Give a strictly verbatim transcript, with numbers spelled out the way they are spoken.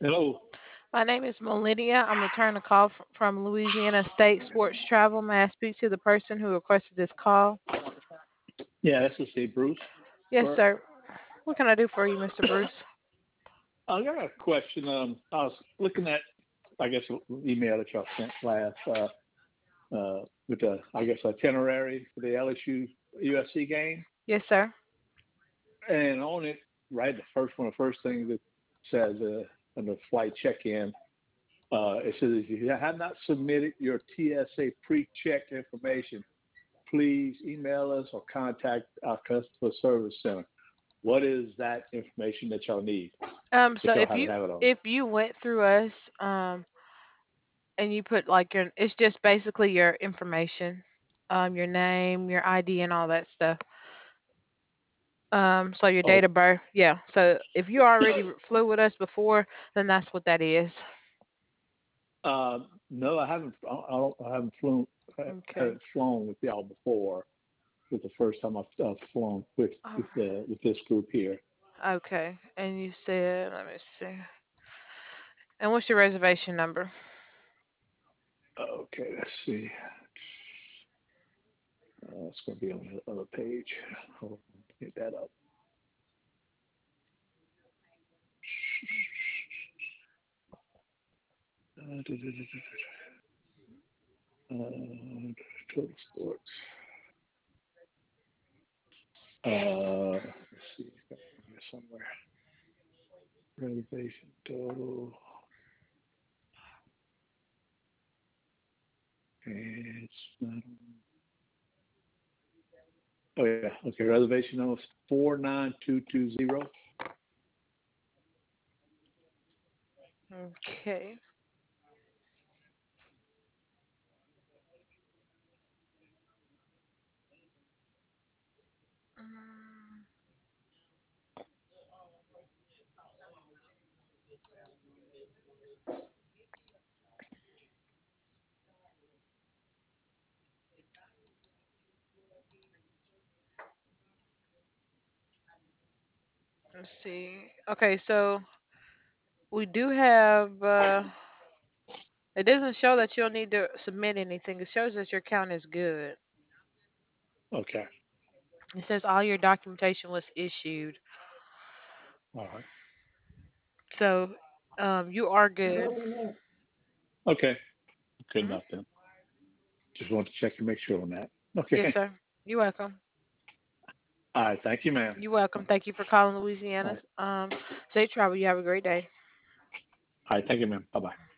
Hello. My name is Melidia. I'm returning a call f- from Louisiana State Sports Travel. May I speak to the person who requested this call? Yeah, this is Steve Bruce. Yes, Or sir. What can I do for you, mister Bruce? I got a question. Um, I was looking at, I guess, the email that y'all sent last uh, uh, with the, I guess, itinerary for the L S U U S C game, Yes, sir. and on it, right, the first one, the first thing that says uh, on the flight check-in, uh, it says if you have not submitted your T S A pre-check information, please email us or contact our customer service center. What is that information that y'all need Um, so if y'all if haven't you have it on? if you went through us, um, and you put like your, it's just basically your information, um, your name, your I D, and all that stuff. Um, so your Oh, date of birth, yeah. So if you already flew with us before, then that's what that is. uh, no, I haven't. I don't. I haven't flown. I Okay. haven't flown with y'all before. This is the first time I've uh, flown with Oh, with, uh, with this group here. okay. And you said, let me see. And what's your reservation number? Okay, let's see. Uh, it's going to be on the other page. Hold on, get that up. Uh, uh, total sports. Uh, let's see. It's got it here somewhere. Reservation total. And it's not on. Oh yeah. Okay. Reservation number four nine two two zero. Okay. Mm, let's see. Okay, so we do have. Uh, it doesn't show that you'll need to submit anything. It shows that your account is good. Okay. It says all your documentation was issued, All right. so um, you are good. Okay. Good Hmm. enough then. Just wanted to check and make sure on that. Yes, Okay. sir. You're welcome. All right. Thank you, ma'am. You're welcome. Thank you for calling All Louisiana. right. Um, safe travel. You have a great day. All right. Thank you, ma'am. Bye bye.